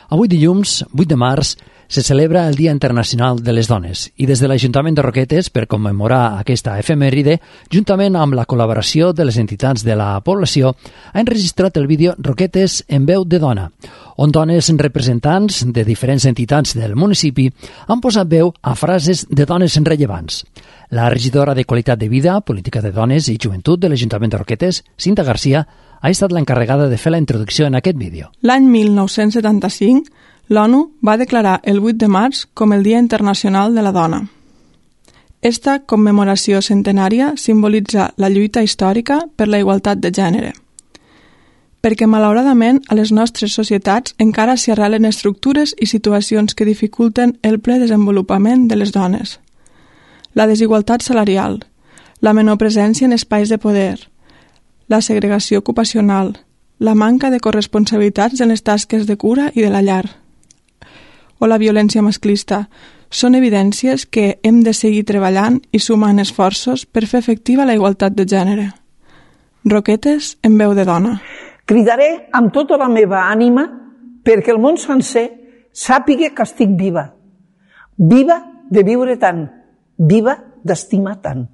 Avui dilluns, 8 de març, se celebra el Dia Internacional de les Dones i des de l'Ajuntament de Roquetes, per commemorar aquesta efemèride, juntament amb la col·laboració de les entitats de la població, ha enregistrat el vídeo Roquetes en veu de dona, on dones representants de diferents entitats del municipi han posat veu a frases de dones rellevants. La regidora de Qualitat de Vida, Política de Dones i Joventut de l'Ajuntament de Roquetes, Cinta Garcia, ha estat l'encarregada de fer la introducció en aquest vídeo. L'any 1975, l'ONU va declarar el 8 de març com el Dia Internacional de la Dona. Esta commemoració centenària simbolitza la lluita històrica per la igualtat de gènere, perquè malauradament a les nostres societats encara s'hi arrelen estructures i situacions que dificulten el ple desenvolupament de les dones. La desigualtat salarial, la menor presència en espais de poder, la segregació ocupacional, la manca de corresponsabilitats en les tasques de cura i de la llar, o la violència masclista, són evidències que hem de seguir treballant i sumant esforços per fer efectiva la igualtat de gènere. Roquetes en veu de dona. Cridaré amb tota la meva ànima perquè el món sencer sàpiga que estic viva. Viva de viure tant. Viva d'estimar tant.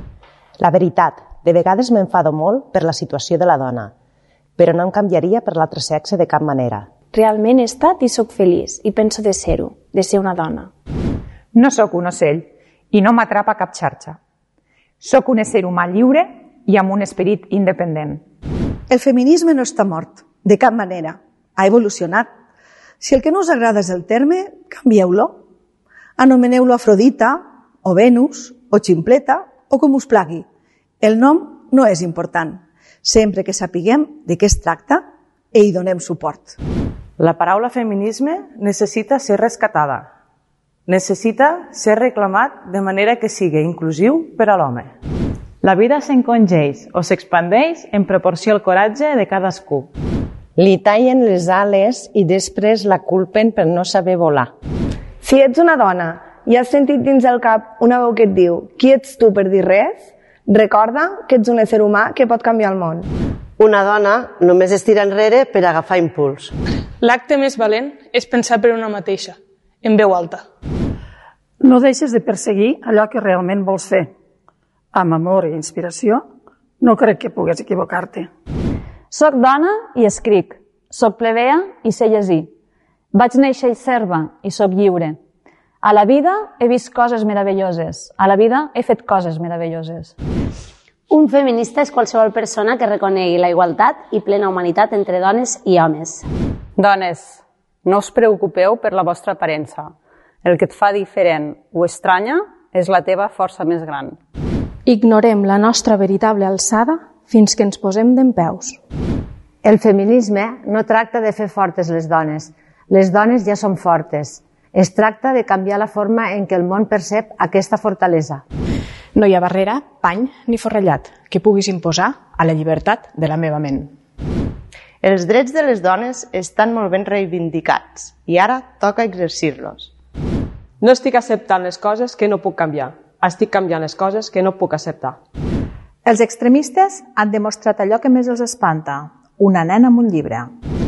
La veritat, de vegades m'enfado molt per la situació de la dona, però no em canviaria per l'altre sexe de cap manera. Realment he estat i sóc feliç i penso de ser-ho, de ser una dona. No sóc un ocell i no m'atrapa cap xarxa. Sóc un ésser humà lliure i amb un esperit independent. El feminisme no està mort, de cap manera. Ha evolucionat. Si el que no us agrada és el terme, canvieu-lo. Anomeneu-lo Afrodita, o Venus, o Ximpleta, o com us plagui. El nom no és important. Sempre que sapiguem de què es tracta i hi donem suport. La paraula feminisme necessita ser rescatada. Necessita ser reclamat de manera que sigui inclusiu per a l'home. La vida s'encongeix o s'expandeix en proporció al coratge de cadascú. Li tallen les ales i després la culpen per no saber volar. Si ets una dona i has sentit dins el cap una veu que et diu «Qui ets tu per dir res?», recorda que ets un ésser humà que pot canviar el món. Una dona només es tira enrere per agafar impuls. L'acte més valent és pensar per una mateixa, en veu alta. No deixes de perseguir allò que realment vols fer. Amb amor i inspiració, no crec que puguis equivocar-te. Soc dona i escric. Soc plebea i sé llegir. Vaig néixer serva i soc lliure. A la vida he vist coses meravelloses. A la vida he fet coses meravelloses. Un feminista és qualsevol persona que reconegui la igualtat i plena humanitat entre dones i homes. Dones, no us preocupeu per la vostra aparença. El que et fa diferent o estranya és la teva força més gran. Ignorem la nostra veritable alçada fins que ens posem dempeus. El feminisme no tracta de fer fortes les dones. Les dones ja són fortes. Es tracta de canviar la forma en què el món percep aquesta fortalesa. No hi ha barrera, pany ni forrellat que puguis imposar a la llibertat de la meva ment. Els drets de les dones estan molt ben reivindicats i ara toca exercir-los. No estic acceptant les coses que no puc canviar. Estic canviant les coses que no puc acceptar. Els extremistes han demostrat allò que més els espanta, una nena amb un llibre.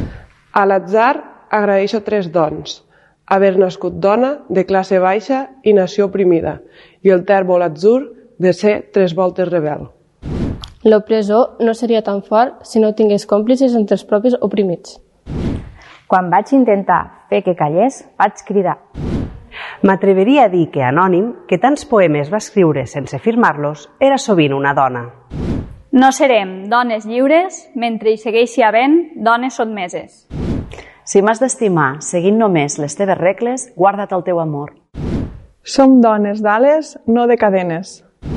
A l'atzar agraeixo 3 dons. Haver nascut dona, de classe baixa i nació oprimida, i el tèrbol atzur de ser 3 voltes rebel. L'opressor no seria tan fort si no tingués còmplices entre els propis oprimits. Quan vaig intentar fer que callés, vaig cridar. M'atreveria a dir que Anònim, que tants poemes va escriure sense firmar-los, era sovint una dona. No serem dones lliures mentre hi segueixi havent dones sotmeses. Si m'has d'estimar seguint només les teves regles, guarda't el teu amor. Som dones d'ales, no de cadenes.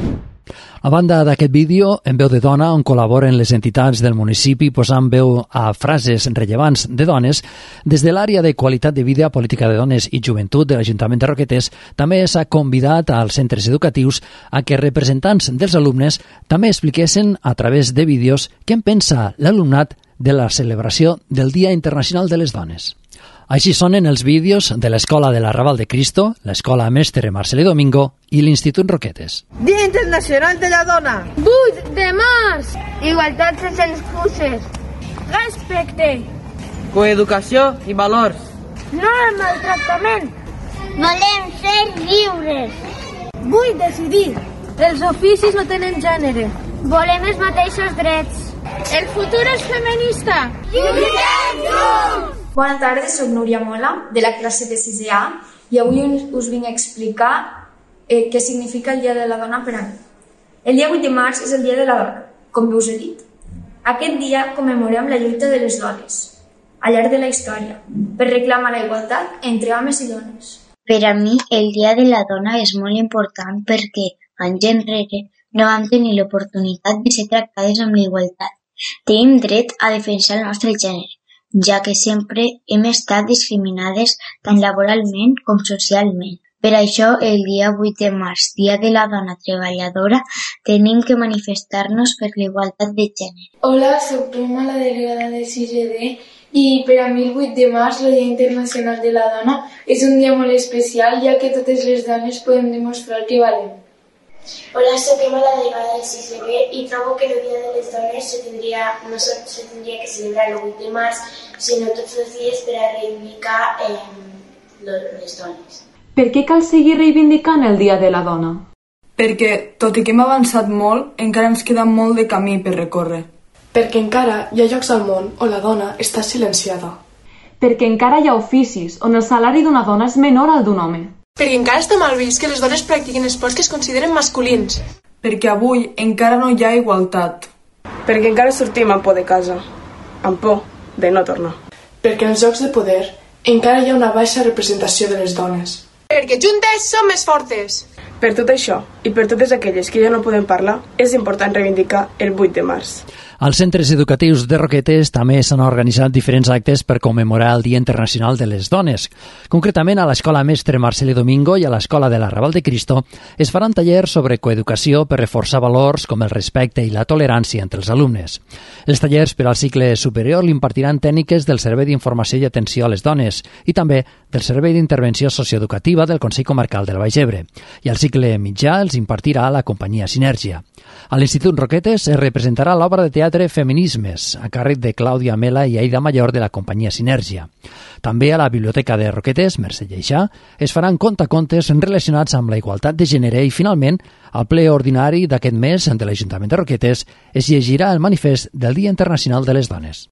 A banda d'aquest vídeo, en veu de dona, on col·laboren les entitats del municipi posant veu a frases rellevants de dones, des de l'àrea de qualitat de vida, política de dones i joventut de l'Ajuntament de Roquetes, també s'ha convidat als centres educatius a que representants dels alumnes també expliquessin a través de vídeos què en pensa l'alumnat de la celebració del Dia Internacional de les Dones. Així sonen els vídeos de l'Escola de l'Arrabal de Cristo, l'Escola Mestre Marcelí Domingo i l'Institut Roquetes. Dia Internacional de la Dona! 8 de març! Igualtat sense excuses! Respecte! Coeducació i valors! no al maltractament. Volem ser lliures. Vull decidir. Els oficis no tenen gènere. Volem els mateixos drets. El futur és feminista. Lluitem junts! Bona tarda, soc Núria Mola, de la classe de 6è A, i avui us vinc a explicar què significa el Dia de la Dona per a mi. El dia 8 de març és el Dia de la Dona, com bé us he dit. Aquest dia commemorem la lluita de les dones, al llarg de la història, per reclamar la igualtat entre homes i dones. Per a mi, el Dia de la Dona és molt important perquè, anys enrere, no vam tenir l'oportunitat de ser tractades amb la igualtat. Tenim dret a defensar el nostre gènere, ja que sempre hem estat discriminades tant laboralment com socialment. Per això, el dia 8 de març, Dia de la Dona Treballadora, tenim que manifestar-nos per la igualtat de gènere. Hola, soc Prima, la delegada de 6D, i per a mi el 8 de març, el Dia Internacional de la Dona, és un dia molt especial, ja que totes les dones podem demostrar que valem. Hola, soc Emma, la delegada de 6B, i trobo que el Dia de les Dones no se tindria que celebrar el 8 de març, sinó tots els dies per a reivindicar les dones. Per què cal seguir reivindicant el Dia de la Dona? Perquè, tot i que hem avançat molt, encara ens queda molt de camí per recórrer. Perquè encara hi ha llocs al món on la dona està silenciada. Perquè encara hi ha oficis on el salari d'una dona és menor al d'un home. Perquè encara està mal vist que les dones practiquin esports que es consideren masculins. Perquè avui encara no hi ha igualtat. Perquè encara sortim amb por de casa, amb por de no tornar. Perquè en els jocs de poder encara hi ha una baixa representació de les dones. Perquè juntes som més fortes. Per tot això, i per totes aquelles que ja no podem parlar, és important reivindicar el 8 de març. Als centres educatius de Roquetes també s'han organitzat diferents actes per commemorar el Dia Internacional de les Dones. Concretament, a l'Escola Mestre Marcelo Domingo i a l'Escola de l'Arrabal de Cristo es faran tallers sobre coeducació per reforçar valors com el respecte i la tolerància entre els alumnes. Els tallers per al cicle superior l'impartiran tècniques del Servei d'Informació i Atenció a les Dones i també del Servei d'Intervenció Socioeducativa del Consell Comarcal del Baix Ebre. I al cicle mitjà els impartirà la companyia Sinergia. A l'Institut Roquetes es representarà l'obra de teatre Feminismes, a càrrec de Clàudia Mela i Aida Mayor de la companyia Sinergia. També a la Biblioteca de Roquetes, Mercè Lleixà, es faran contacontes relacionats amb la igualtat de gènere i, finalment, al ple ordinari d'aquest mes de l'Ajuntament de Roquetes es llegirà el manifest del Dia Internacional de les Dones.